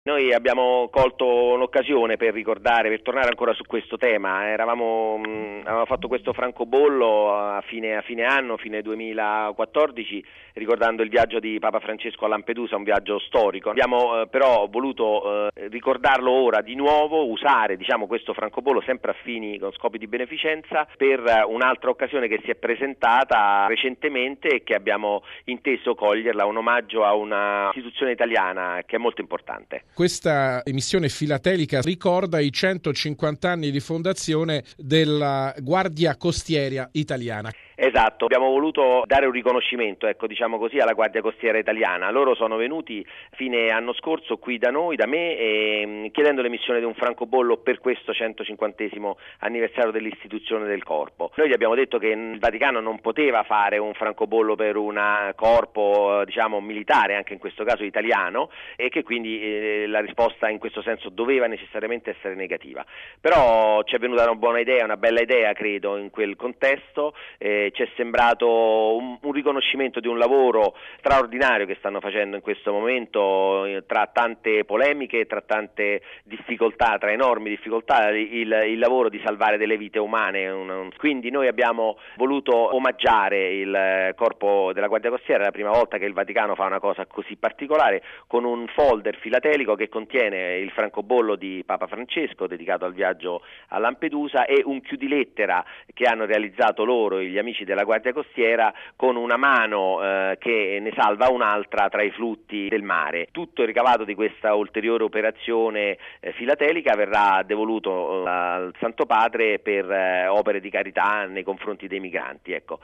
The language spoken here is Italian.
Noi abbiamo colto l'occasione per ricordare, per tornare ancora su questo tema. Avevamo fatto questo francobollo a fine anno, fine 2014, ricordando il viaggio di Papa Francesco a Lampedusa, un viaggio storico. Abbiamo però voluto ricordarlo ora di nuovo, usare questo francobollo sempre a fini con scopi di beneficenza per un'altra occasione che si è presentata recentemente e che abbiamo inteso coglierla, un omaggio a una istituzione italiana che è molto importante. Questa emissione filatelica ricorda i 150 anni di fondazione della Guardia Costiera Italiana. Esatto, abbiamo voluto dare un riconoscimento, alla Guardia Costiera Italiana. Loro sono venuti fine anno scorso qui da me, chiedendo l'emissione di un francobollo per questo 150° anniversario dell'istituzione del corpo. Noi gli abbiamo detto che il Vaticano non poteva fare un francobollo per un corpo, militare, anche in questo caso italiano, e che quindi la risposta in questo senso doveva necessariamente essere negativa. Però ci è venuta una bella idea, credo, in quel contesto. Ci è sembrato un riconoscimento di un lavoro straordinario che stanno facendo in questo momento, tra tante polemiche, tra tante difficoltà, tra enormi difficoltà, il lavoro di salvare delle vite umane. Quindi noi abbiamo voluto omaggiare il corpo della Guardia Costiera, è la prima volta che il Vaticano fa una cosa così particolare, con un folder filatelico che contiene il francobollo di Papa Francesco dedicato al viaggio a Lampedusa e un chiudilettera che hanno realizzato loro, gli amici della Guardia Costiera, con una mano che ne salva un'altra tra i flutti del mare. Tutto il ricavato di questa ulteriore operazione filatelica verrà devoluto al Santo Padre per opere di carità nei confronti dei migranti.